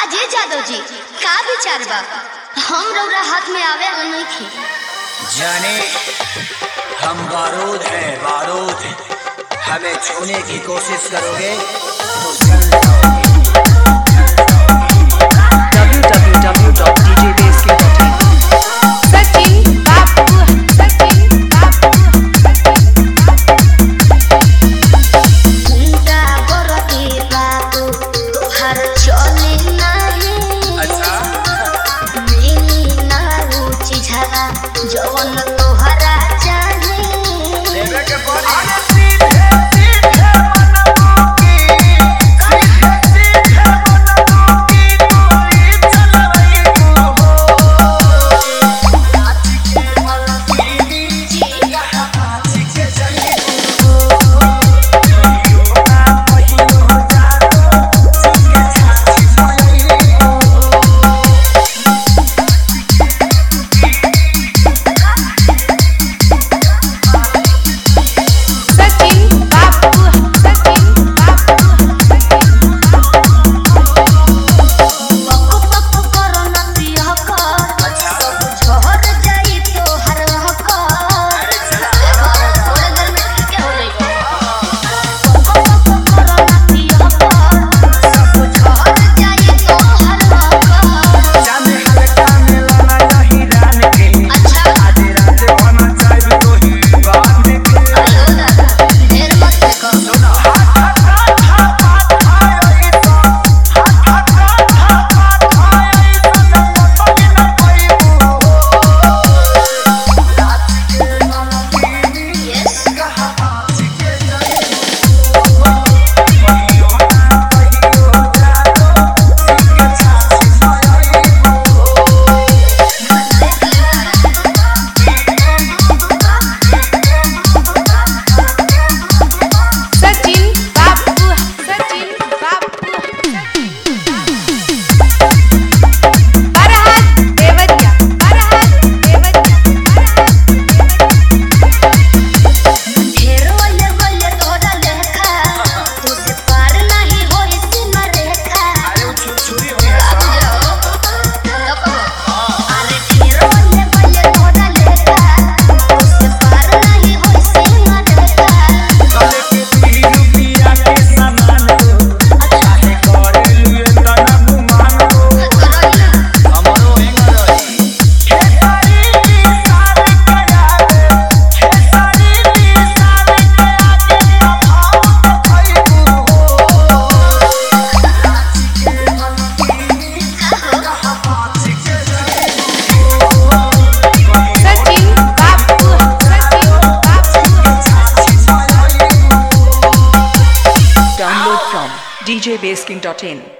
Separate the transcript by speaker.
Speaker 1: काजे जादव जी का विचार बा? हम रौरा हाथ में आवे नहीं थे।
Speaker 2: जाने हम बारूद हैं, बारूद। हमें छूने की कोशिश करोगे तो जल जाओगे।
Speaker 1: जवन तोहरा चाहे
Speaker 2: लेवे के पड़ी
Speaker 3: DJBassKing.in